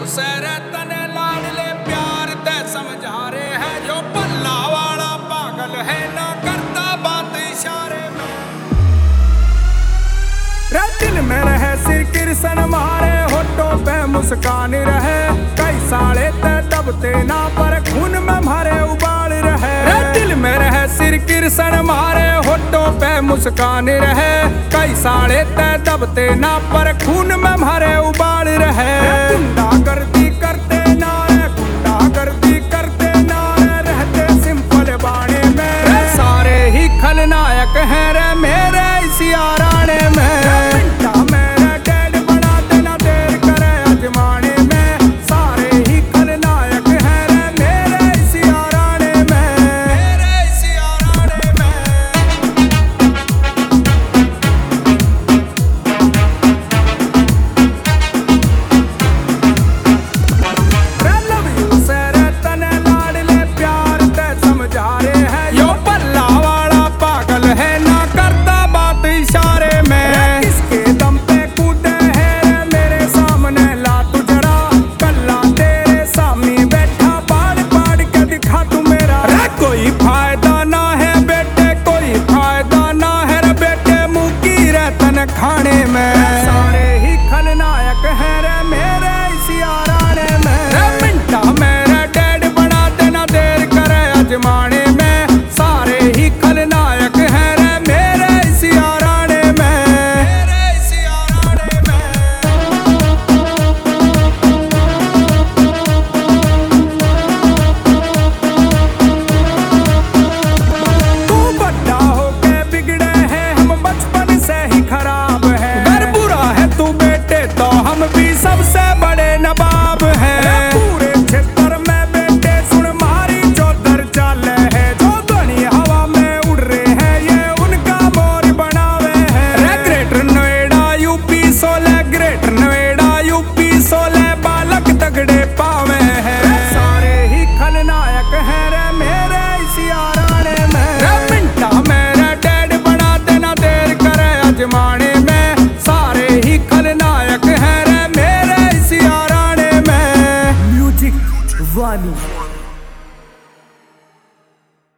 सैरे तने लाडले प्यार ते समझा रहे हैं जो पल्ला वाला पागल है ना करता बात इशारे में। दिल में रहे सिर किरसन मारे होठों पे मुस्कान रहे कई साले ते दबते ना पर खून में मारे उबाल रहे। दिल में रहे सिर किरसन मारे होठों पे मुस्कान रहे कई साले ते दबते ना पर खून में मारे उबाल रहे। गुंडागर्दी करते ना है गुंडागर्दी करते ना है रहते सिंपल बाणे में सारे ही खलनायक हैं रे मेरे इस याराने में। कोई फायदा ना है बेटे कोई फायदा ना है रे बेटे मुकी रहतन खाने में सारे ही खलनायक हैं रे मेरे इस याराने में। मिंटा मेरा डैड बना देना देर करे अजमाने